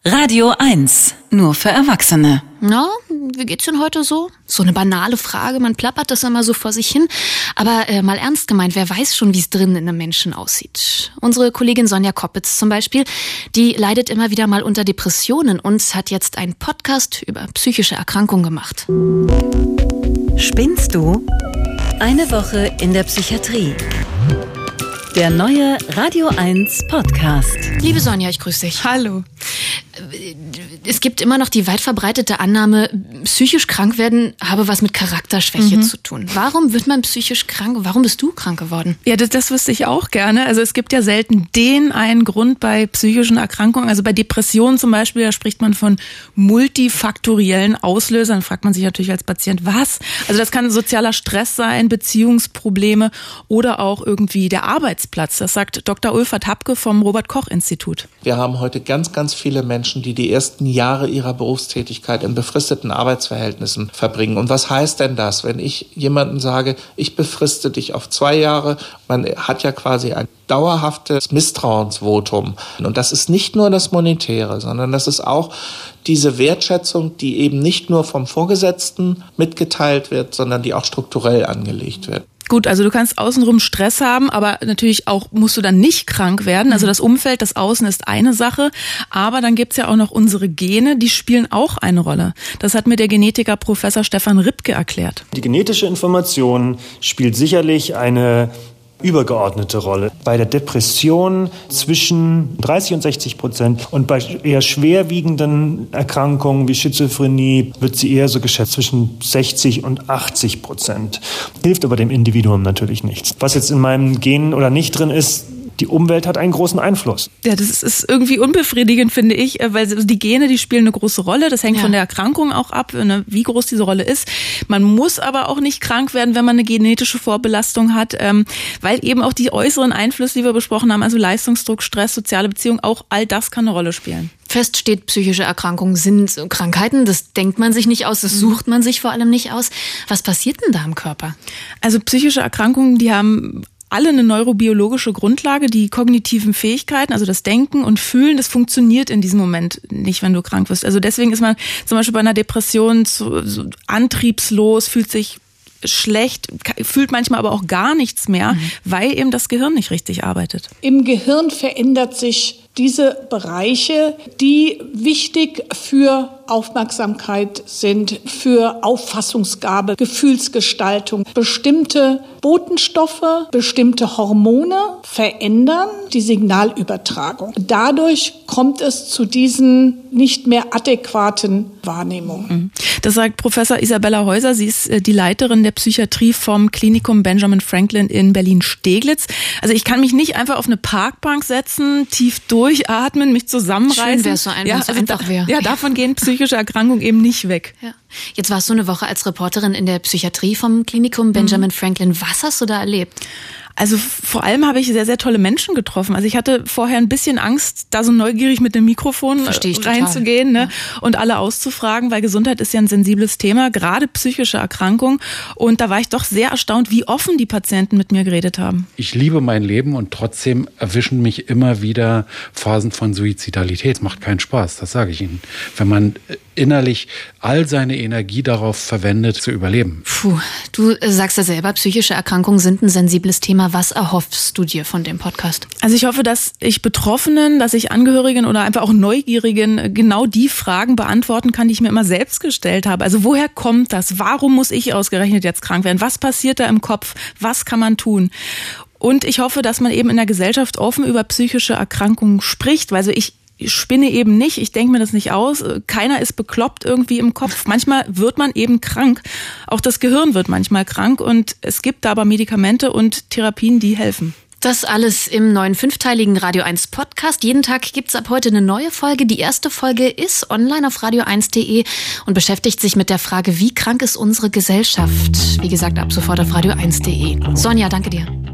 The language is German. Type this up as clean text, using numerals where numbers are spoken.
Radio 1, nur für Erwachsene. Na, wie geht's denn heute so? So eine banale Frage, man plappert das immer so vor sich hin. Aber mal ernst gemeint, wer weiß schon, wie es drinnen in einem Menschen aussieht? Unsere Kollegin Sonja Koppitz zum Beispiel, die leidet immer wieder mal unter Depressionen und hat jetzt einen Podcast über psychische Erkrankungen gemacht. Spinnst du? Eine Woche in der Psychiatrie. Der neue Radio 1 Podcast. Liebe Sonja, ich grüße dich. Hallo. Es gibt immer noch die weit verbreitete Annahme, psychisch krank werden habe was mit Charakterschwäche zu tun. Warum wird man psychisch krank? Warum bist du krank geworden? Ja, das wüsste ich auch gerne. Also es gibt ja selten den einen Grund bei psychischen Erkrankungen. Also bei Depressionen zum Beispiel, da spricht man von multifaktoriellen Auslösern. Da fragt man sich natürlich als Patient, was? Also das kann sozialer Stress sein, Beziehungsprobleme oder auch irgendwie der Arbeitsplatz. Das sagt Dr. Ulfert Hapke vom Robert-Koch-Institut. Wir haben heute ganz viele Menschen, die die ersten Jahre ihrer Berufstätigkeit in befristeten Arbeitsverhältnissen verbringen. Und was heißt denn das, wenn ich jemandem sage, ich befriste dich auf 2 Jahre? Man hat ja quasi ein dauerhaftes Misstrauensvotum. Und das ist nicht nur das Monetäre, sondern das ist auch diese Wertschätzung, die eben nicht nur vom Vorgesetzten mitgeteilt wird, sondern die auch strukturell angelegt wird. Gut, also du kannst außenrum Stress haben, aber natürlich auch musst du dann nicht krank werden. Also das Umfeld, das Außen ist eine Sache, aber dann gibt's ja auch noch unsere Gene, die spielen auch eine Rolle. Das hat mir der Genetiker Professor Stefan Ripke erklärt. Die genetische Information spielt sicherlich eine übergeordnete Rolle. Bei der Depression zwischen 30% und 60% und bei eher schwerwiegenden Erkrankungen wie Schizophrenie wird sie eher so geschätzt zwischen 60% und 80%. Hilft aber dem Individuum natürlich nichts. Was jetzt in meinem Gen oder nicht drin ist, die Umwelt hat einen großen Einfluss. Ja, das ist irgendwie unbefriedigend, finde ich, weil die Gene, die spielen eine große Rolle. Das hängt von der Erkrankung auch ab, wie groß diese Rolle ist. Man muss aber auch nicht krank werden, wenn man eine genetische Vorbelastung hat, weil eben auch die äußeren Einflüsse, die wir besprochen haben, also Leistungsdruck, Stress, soziale Beziehungen, auch all das kann eine Rolle spielen. Fest steht, psychische Erkrankungen sind Krankheiten. Das denkt man sich nicht aus, das sucht man sich vor allem nicht aus. Was passiert denn da im Körper? Also psychische Erkrankungen, die haben alle eine neurobiologische Grundlage, die kognitiven Fähigkeiten, also das Denken und Fühlen, das funktioniert in diesem Moment nicht, wenn du krank wirst. Also deswegen ist man zum Beispiel bei einer Depression so antriebslos, fühlt sich schlecht, fühlt manchmal aber auch gar nichts mehr, weil eben das Gehirn nicht richtig arbeitet. Im Gehirn verändert sich diese Bereiche, die wichtig für Aufmerksamkeit sind, für Auffassungsgabe, Gefühlsgestaltung. Bestimmte Botenstoffe, bestimmte Hormone verändern die Signalübertragung. Dadurch kommt es zu diesen nicht mehr adäquaten Wahrnehmungen. Das sagt Professor Isabella Häuser. Sie ist die Leiterin der Psychiatrie vom Klinikum Benjamin Franklin in Berlin-Steglitz. Also ich kann mich nicht einfach auf eine Parkbank setzen, tief durchatmen, mich zusammenreißen. Schön wäre es so einfach wäre. Ja, davon gehen psychische Erkrankungen eben nicht weg. Ja. Jetzt warst du eine Woche als Reporterin in der Psychiatrie vom Klinikum Benjamin Franklin. Was hast du da erlebt? Also vor allem habe ich sehr, sehr tolle Menschen getroffen. Also ich hatte vorher ein bisschen Angst, da so neugierig mit dem Mikrofon reinzugehen, ne? Und alle auszufragen, weil Gesundheit ist ja ein sensibles Thema, gerade psychische Erkrankungen. Und da war ich doch sehr erstaunt, wie offen die Patienten mit mir geredet haben. Ich liebe mein Leben und trotzdem erwischen mich immer wieder Phasen von Suizidalität. Es macht keinen Spaß, das sage ich Ihnen. Wenn man innerlich all seine Energie darauf verwendet, zu überleben. Puh, du sagst ja selber, psychische Erkrankungen sind ein sensibles Thema. Was erhoffst du dir von dem Podcast? Also ich hoffe, dass ich Betroffenen, dass ich Angehörigen oder einfach auch Neugierigen genau die Fragen beantworten kann, die ich mir immer selbst gestellt habe. Also woher kommt das? Warum muss ich ausgerechnet jetzt krank werden? Was passiert da im Kopf? Was kann man tun? Und ich hoffe, dass man eben in der Gesellschaft offen über psychische Erkrankungen spricht. Also ich spinne eben nicht, ich denke mir das nicht aus. Keiner ist bekloppt irgendwie im Kopf. Manchmal wird man eben krank. Auch das Gehirn wird manchmal krank und es gibt da aber Medikamente und Therapien, die helfen. Das alles im neuen 5-teiligen Radio 1 Podcast. Jeden Tag gibt's ab heute eine neue Folge. Die erste Folge ist online auf radio1.de und beschäftigt sich mit der Frage, wie krank ist unsere Gesellschaft? Wie gesagt, ab sofort auf radio1.de. Sonja, danke dir.